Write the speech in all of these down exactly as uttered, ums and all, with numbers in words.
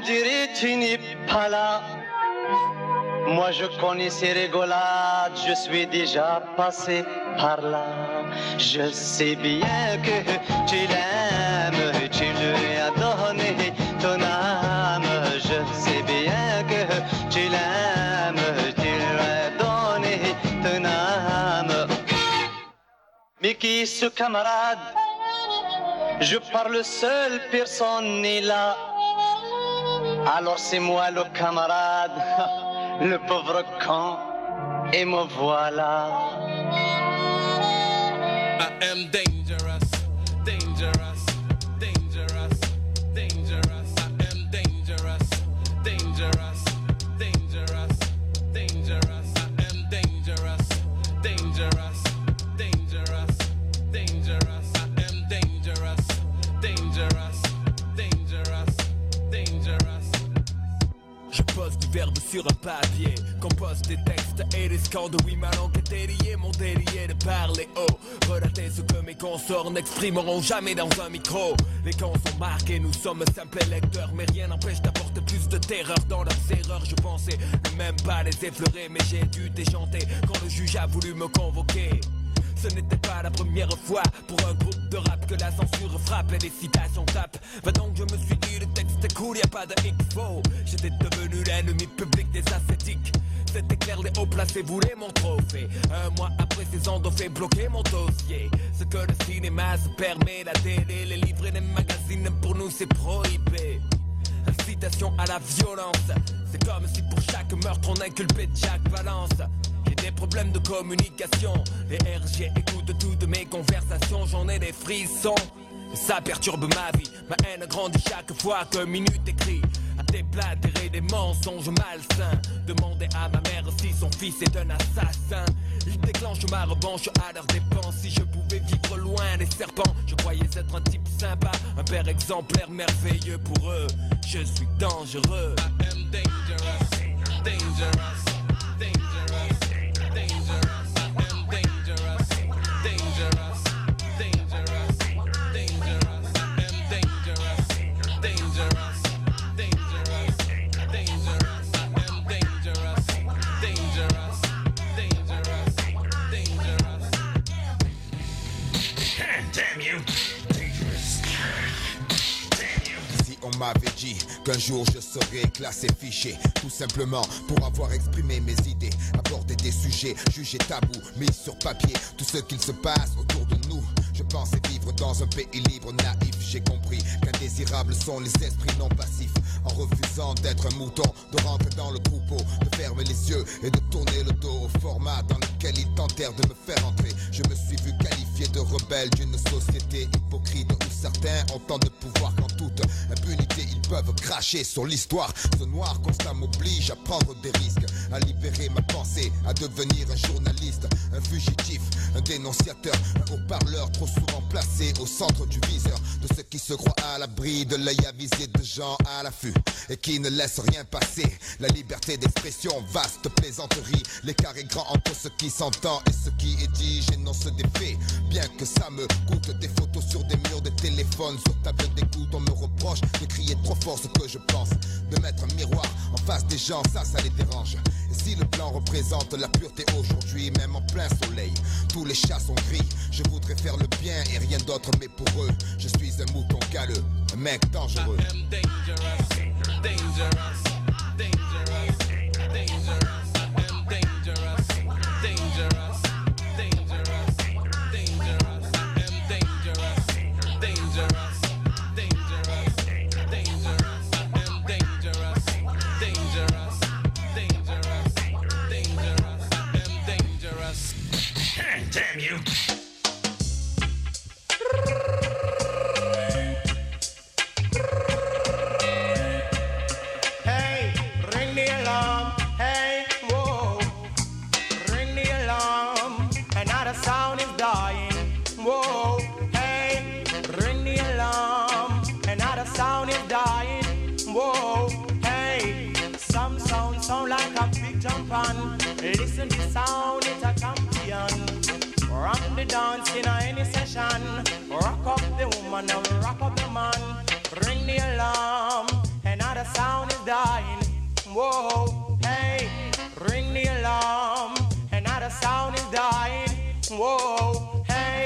dirait tu n'es pas là. Moi je connais ces rigolades, je suis déjà passé par là. Je sais bien que tu l'aimes, tu lui as donné ton âme. Je sais bien que tu l'aimes, tu lui as donné ton âme. Mais qui est ce camarade? Je parle seul, personne n'est là. Alors c'est moi le camarade, le pauvre con, et me voilà. I am dangerous, dangerous, dangerous, dangerous. I am dangerous, dangerous, dangerous, dangerous. I am dangerous, dangerous, dangerous, dangerous. I am dangerous, dangerous, dangerous, dangerous. Je pose du verbe sur un papier, compose des textes et des scandes. Oui, ma langue est déliée, mon délié de parler haut. Relater ce que mes consorts n'exprimeront jamais dans un micro. Les camps sont marqués, nous sommes simples lecteurs, mais rien n'empêche d'apporter plus de terreur dans leurs erreurs. Je pensais ne même pas les effleurer, mais j'ai dû déchanter quand le juge a voulu me convoquer. Ce n'était pas la première fois pour un groupe de rap que la censure frappe et les citations tapent. Va donc, je me suis dit, le texte est cool, y a pas de hic-faux. J'étais devenu l'ennemi public des ascétiques. C'était clair, les hauts placés voulaient mon trophée. Un mois après, ces ondes ont fait bloquer mon dossier. Ce que le cinéma se permet, la télé, les livres et les magazines, pour nous c'est prohibé. Incitation à la violence, c'est comme si pour chaque meurtre on inculpait Jack Valence. J'ai des problèmes de communication, les R G écoutent toutes mes conversations, j'en ai des frissons. Et ça perturbe ma vie, ma haine grandit chaque fois qu'un minute écrit. À déblatérer des mensonges malsains, demander à ma mère si son fils est un assassin. Il déclenche ma revanche à leurs dépenses. Si je pouvais vivre loin des serpents, je croyais être un type sympa, un père exemplaire merveilleux pour eux. Je suis dangereux. I am dangerous, dangerous, dangerous, dangerous. I am dangerous, dangerous, dangerous, dangerous. I am dangerous, dangerous, dangerous, dangerous. I am dangerous, dangerous, dangerous, dangerous. Damn you! Si on m'avait dit qu'un jour je serais classé fiché, tout simplement pour avoir exprimé mes idées, aborder des sujets jugés tabous, mis sur papier tout ce qu'il se passe autour de nous. Je pensais vivre dans un pays libre, naïf. J'ai compris qu'indésirables sont les esprits non passifs. En refusant d'être un mouton, de rentrer dans le troupeau, de fermer les yeux et de tourner le dos au format dans lequel ils tentèrent de me faire entrer. Je me suis vu qualifié de rebelle d'une société hypocrite où certains ont tant de pouvoir qu'en toute impunité ils peuvent cracher sur l'histoire. Ce noir constat m'oblige à prendre des risques, à libérer ma pensée, à devenir un journaliste, un fugitif, un dénonciateur, un haut-parleur trop souvent placé au centre du viseur de ceux qui se croient à l'abri de l'œil avisé de gens à l'affût et qui ne laissent rien passer. La liberté d'expression, vaste plaisanterie, l'écart est grand entre ce qui s'entend et ce qui est dit. J'énonce des faits, bien que ça me coûte. Des photos sur des murs de téléphone, sur table d'écoute, on me reproche de crier trop fort ce que je pense, de mettre un miroir en face des gens, ça, ça les dérange. Et si le blanc représente la pureté aujourd'hui, même en plein soleil, tous les chats sont gris. Je voudrais faire le bien et rien d'autre, mais pour eux, je suis un mouton galeux, un mec dangereux. I am dangerous, dangerous, dangerous, dangerous. I am dangerous, dangerous, dangerous, dangerous. I am dangerous, dangerous, dangerous, dangerous. I am dangerous, dangerous, dangerous, dangerous. I am dangerous. Damn you! Hey, ring the alarm. Hey, whoa, ring the alarm. Another sound is dying. Whoa, hey, ring the alarm. Another sound is dying. Whoa, hey, some sound sound like a big jump on. Listen to sound, it's a champion. Rock the dance in any session. Rock up the woman and rock up the man. Ring the alarm. Another another sound is dying. Whoa, hey, ring the alarm, another sound is dying. Whoa, hey,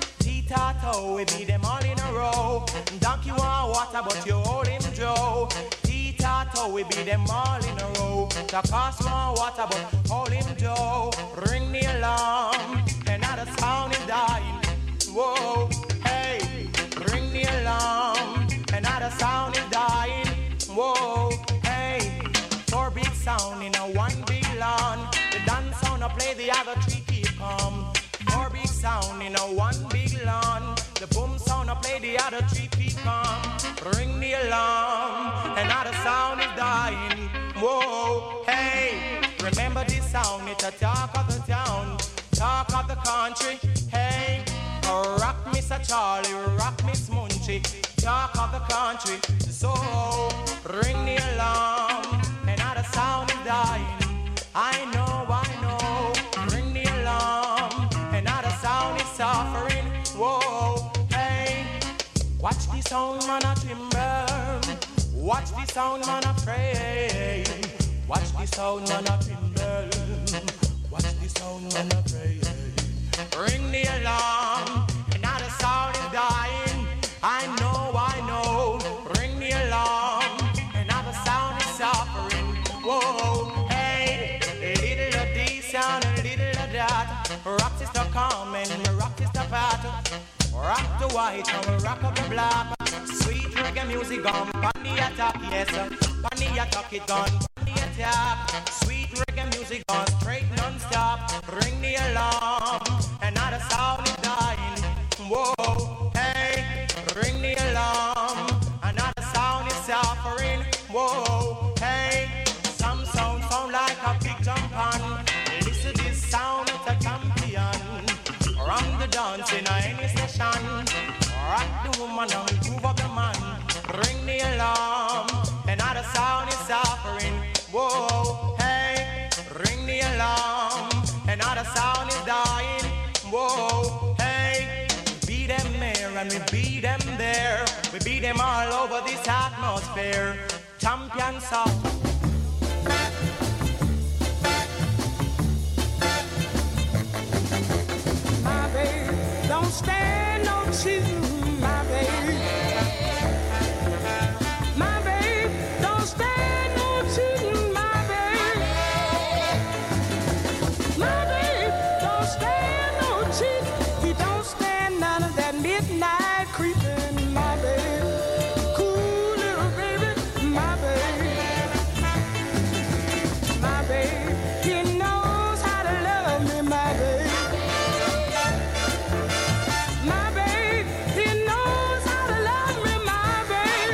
Titato, we beat them all in a row. Donkey want water, but you hold him Joe. Titato, we beat them all in a row. The cost want water, but hold him Joe. Ring the alarm, another sound is dying. Whoa, hey, ring the alarm, another sound is dying. Whoa, hey, four big sound in a one big lawn. The dance sound I play, the other three keep calm. Four big sound in a one big lawn. The boom sound I play, the other three keep calm. Ring the alarm, another sound is dying. Whoa, hey, remember this sound, it's a talk of the town, talk of the country. Hey, rock Mister Charlie, rock Miss Munchie, talk of the country. So ring the alarm, another sound is dying. I know, I know. Ring the alarm, another sound is suffering. Whoa, hey, watch the sound man a timber, watch the sound man a pray, watch the sound man a timber, watch the sound man a pray. Ring the alarm, another sound is dying. I know, I know. Ring the alarm, another sound is suffering. Whoa, hey, little of this sound, a little of that. Rock sister come and rock sister pat. Rock the white and rock up the black. Sweet reggae music gone, on the attack, yes. On the attack it gone, on the attack. Sweet reggae music gone, straight non-stop. Ring the alarm, another sound is dying. Whoa, hey, ring the alarm, another sound is suffering. Whoa, hey, some sound sound like a big jump on. Listen to this sound, it's a champion. Run the dance in any session. Rock the woman and move up the man. Ring the alarm, another sound is suffering. Whoa, hey, ring the alarm, another sound is dying. Whoa, hey, beat them there and we beat them there. We beat them all over this atmosphere. Champion sound. My baby, don't stand no cheating, my baby. My baby, don't stand no cheating, my baby. My baby, don't stand no cheating. He don't stand none of that midnight creeping, my baby. Cool little baby, my baby. My baby, he knows how to love me, my baby. My baby, he knows how to love me, my baby.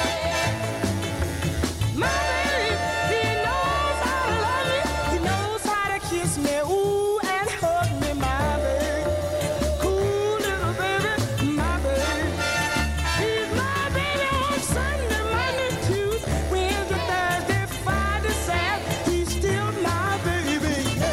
My baby, he knows how to love me. He knows how to kiss me, ooh, and hug me, my baby. Cool little baby, my baby. He's my baby on Sunday, Monday, Tuesday, Wednesday, Thursday, Friday, Saturday. He's still my baby.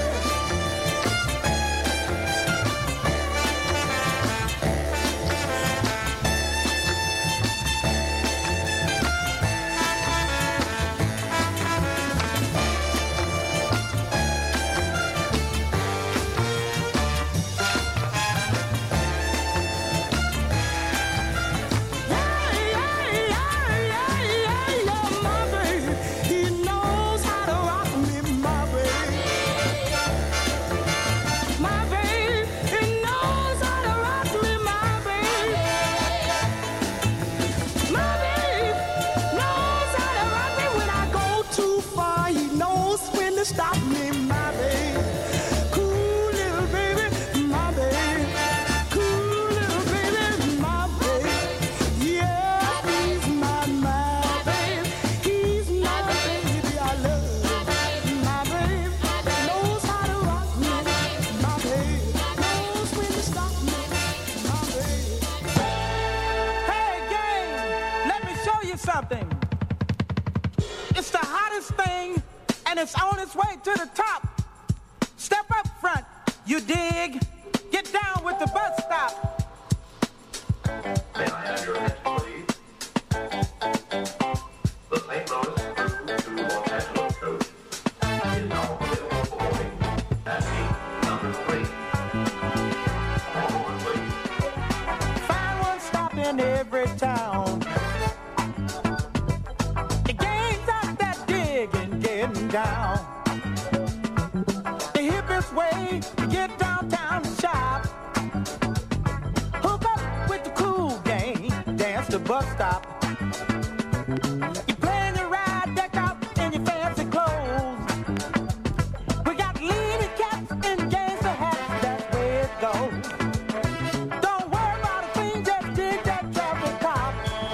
Stop me, my baby. Cool little baby, my baby. Cool little baby, my baby. Yeah, he's my, my baby. He's my baby. I love my baby. Knows how to rock me, my baby. Knows when to stop me, my baby. Hey, gang, let me show you something. It's the hottest thing, and it's on its way to the top. Step up front, you dig? Get down with the bus stop. May I have your attention, please? The late down. The hippest way to get downtown to shop. Hook up with the cool gang, dance the bus stop. You plan your ride, deck out in your fancy clothes. We got lady cats and gangster hats, that's where it goes. Don't worry about a thing, just dig that traffic cop.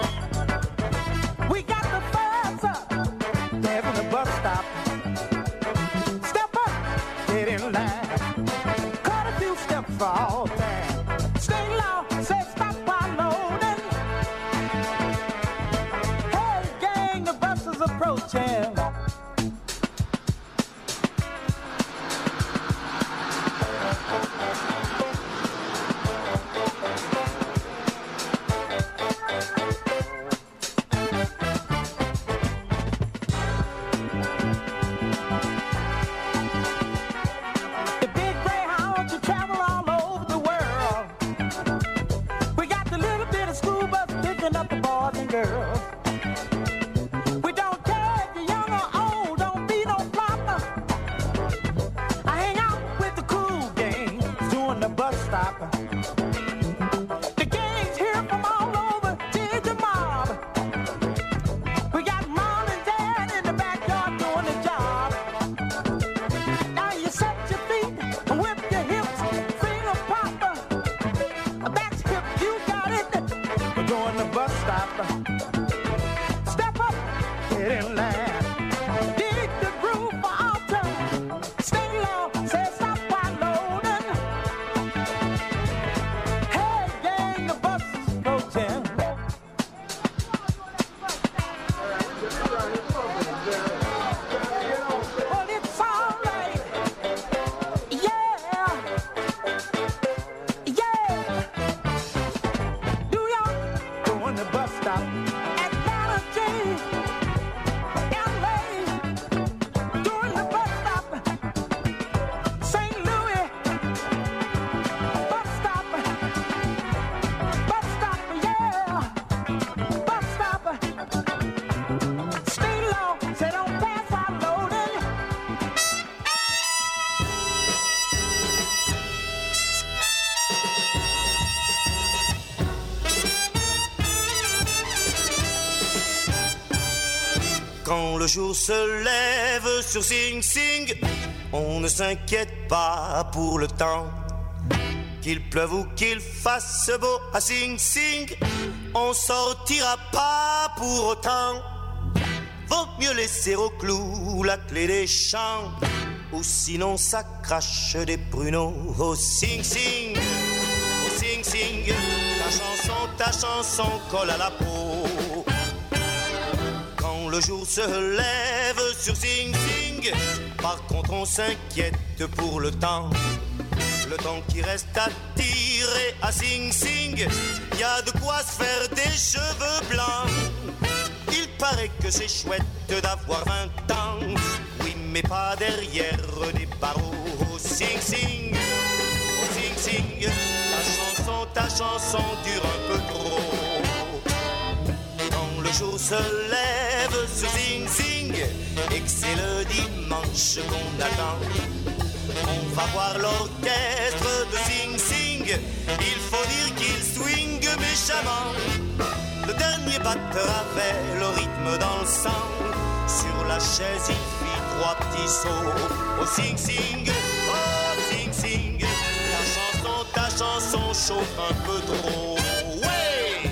We got the fast up, dancing the bus stop. Step up, get in line. Cut a few steps for all time. Stay low, say stop while loading. Hey gang, the bus is approaching. The big Greyhounds, you travel all over the world. We got the little bit of school bus picking up the boys and girls. We don't care if you're young or old, don't be no flopper. I hang out with the cool gang, doing the bus stop. The gang's here from all over, dig the mob. We got mom and dad in the backyard doing the job. Now you set your feet, whip your hips, finger popper. That's hip, you got it. We're doing the bus stop. Step up, get in line. Dig the groove for all time. Stay low, say stop while loading. Hey gang, the bus is approaching. Well, it's alright. Yeah. Yeah. New York, going to bus stop. Atlanta, G. L A, doing the bus stop. Saint Louis, bus stop. Bus stop, yeah. Bus stop. Stay low, say don't pass while loading. Quand le jour se lève sur Sing Sing, on ne s'inquiète pas pour le temps. Qu'il pleuve ou qu'il fasse beau à Sing Sing, on sortira pas pour autant. Vaut mieux laisser au clou la clé des champs, ou sinon ça crache des pruneaux. Oh Sing Sing, oh Sing Sing, ta chanson, ta chanson colle à la peau. Quand le jour se lève sur Sing Sing, par contre on s'inquiète pour le temps. Le temps qui reste à tirer à Sing Sing, y a de quoi se faire des cheveux blancs. Il paraît que c'est chouette d'avoir vingt ans, oui mais pas derrière des barreaux. Oh Sing Sing, oh Sing Sing, ta chanson, ta chanson dure un peu trop. Quand le jour se lève sur Sing Sing et que c'est le dimanche qu'on attend, on va voir l'orchestre de Sing Sing. Il faut dire qu'il swing méchamment. Le dernier batteur avait le rythme dans le sang. Sur la chaise il fit trois petits sauts. Oh Sing Sing, oh Sing Sing, ta chanson, ta chanson chauffe un peu trop. Ouais!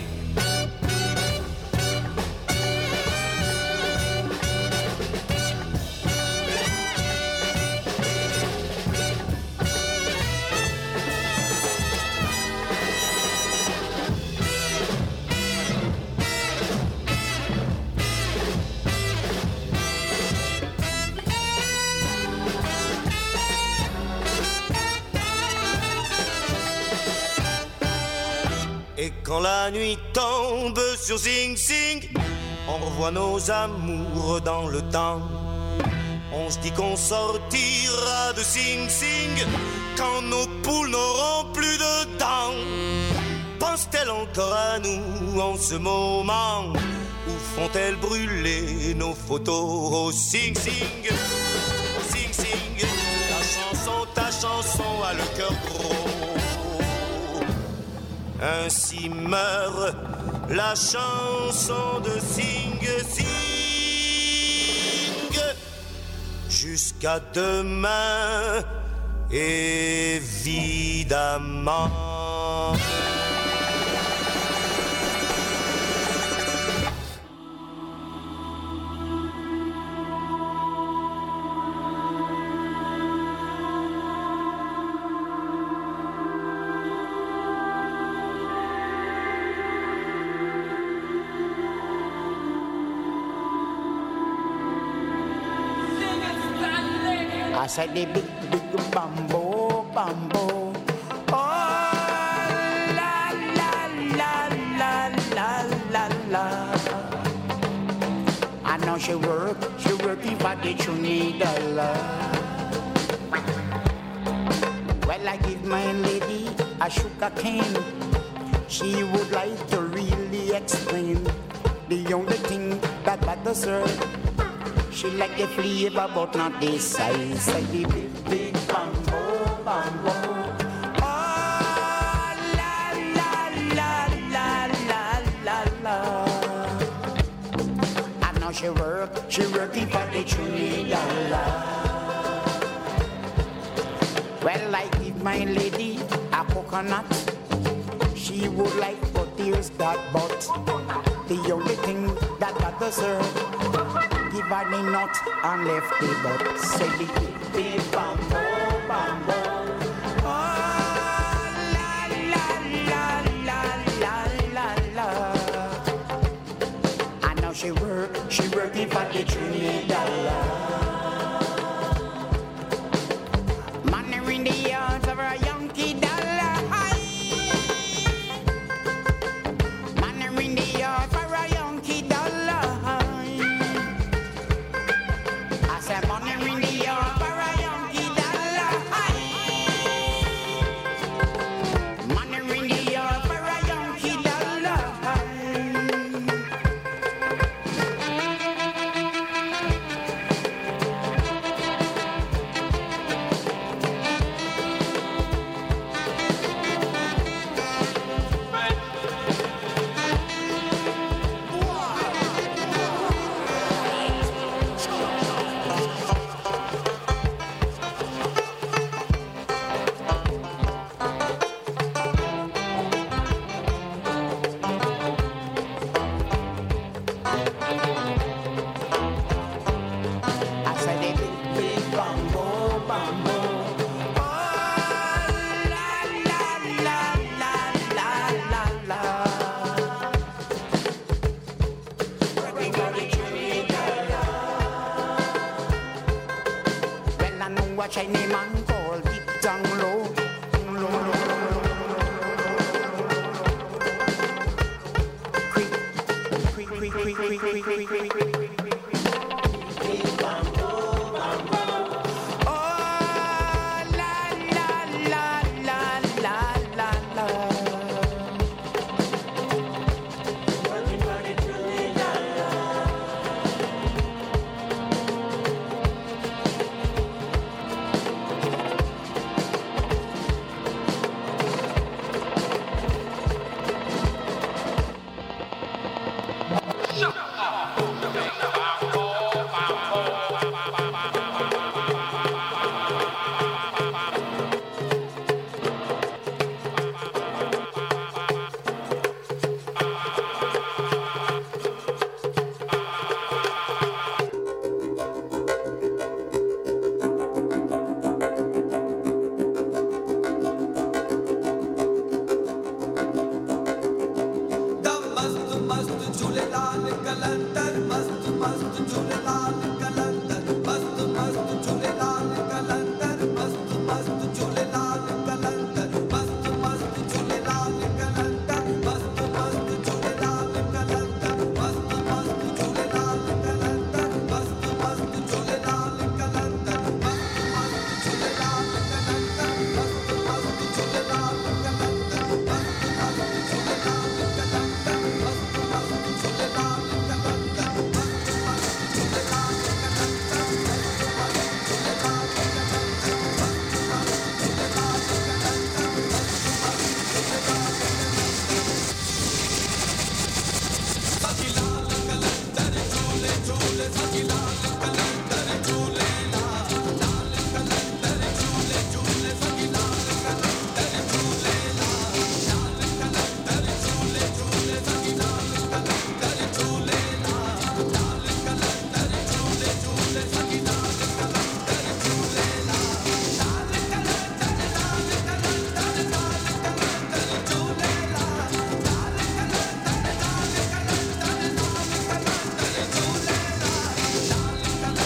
Et quand la nuit tombe sur Sing Sing, on revoit nos amours dans le temps. On se dit qu'on sortira de Sing Sing quand nos poules n'auront plus de dents. Pense-t-elle encore à nous en ce moment? Où font-elles brûler nos photos? Oh sing sing, oh sing sing, ta chanson, ta chanson a le cœur gros. Ainsi meurt la chanson de Sing Sing. Jusqu'à demain, évidemment. I said the big, big bamboo, bamboo. Oh, la, la, la, la, la, la, la. I know she work, she working for the Trinidad. Well, I give my lady a sugar cane. She would like to really explain the only thing that bothers her. She like the flavor, but not the size. Like the big, big bamboo, bamboo. Oh, la, la, la, la, la, la, la. I know she work, she working for the Trinidad. Well, I give my lady a coconut. She would like, but there's that but. The only thing that bothers her, give her the nut and left the butt. Say the big bamboo, bamboo. Oh, la, la, la, la, la, la, la. I know she work, she working for the Trinidad. Money in the yards of a Yankee dollar. Money in the yards for a Yankee dollar. I said money in the yard for a Yankee dollar. Money in the yard for a Yankee dollar. I said the big, big bamboo, bamboo. Oh, la, la, la, la, la, la, la. Working for the Trinidad. Well, I know what Chinese man call deep down low. Low, low, quick, quick, quick, quick, quick, quick, quick, quick, quick. Oh, la, la, la, la, la, la, la. Working for the Trinidad. Shut up! Dale,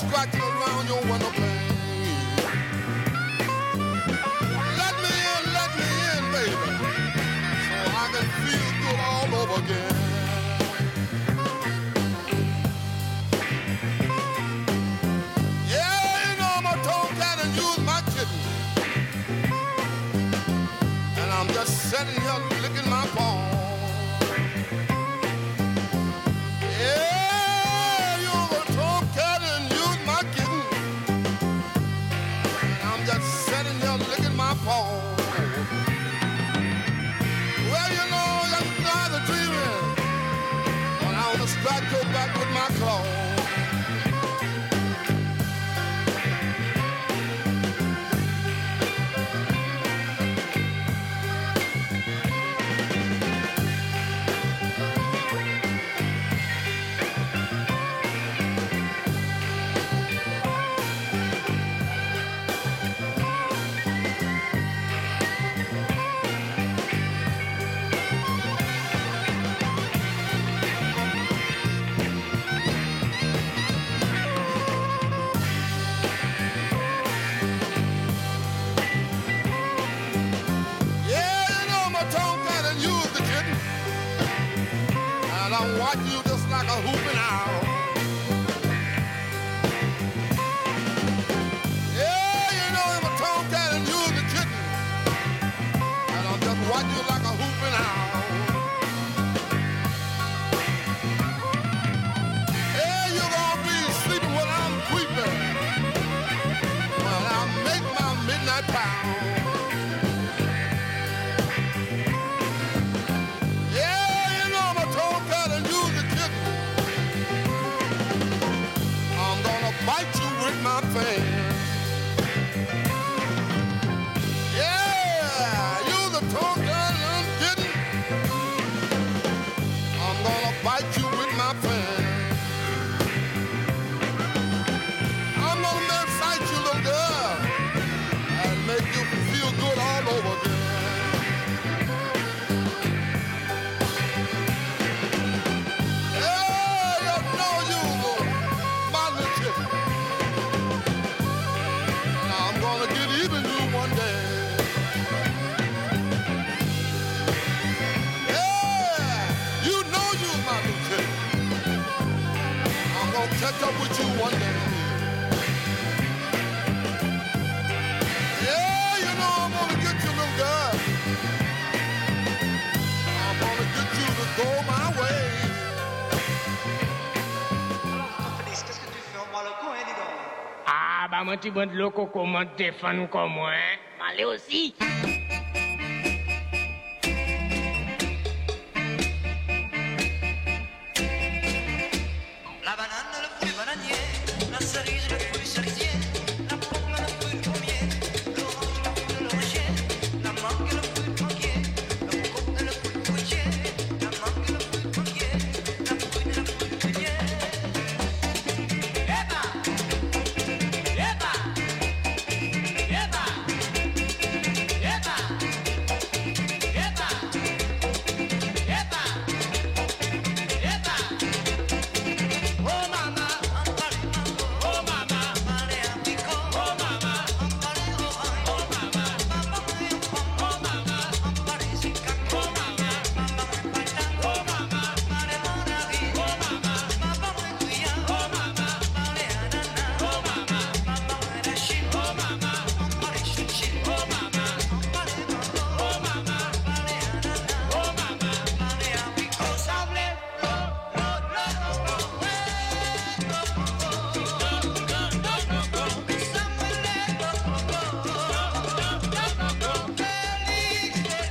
scratching around your window pane. Let me in, let me in, baby, so I can feel good all over again. Yeah, you know I'm a tomcat and you's my kitten, and I'm just sitting here licking my paw. Paw. Well, you know, that's not the dreaming, but I want to strike your back with my claw. Watch you just like a hooping owl. Yeah, you know I'm a tomcat and you're the kitten, and I'll just watch you like a hooping owl. Yeah, you're gonna be sleeping when I'm creeping, when I make my midnight pound. Bite you with my fingers. Yeah, you're the tomcat I'm getting. I'm gonna bite you with my fingers. I'm gonna excite you, little girl, and make you feel good all over again. Catch up with you one day. Yeah, you know I'm gonna get you, little girl. I'm gonna get you to go my way. Alors, Félix, qu'est-ce que tu fais? On prend le coup, hein, dis donc. Ah, bah, mon petit bon de loco, comment t'es fan comme moi, hein? Allez aussi.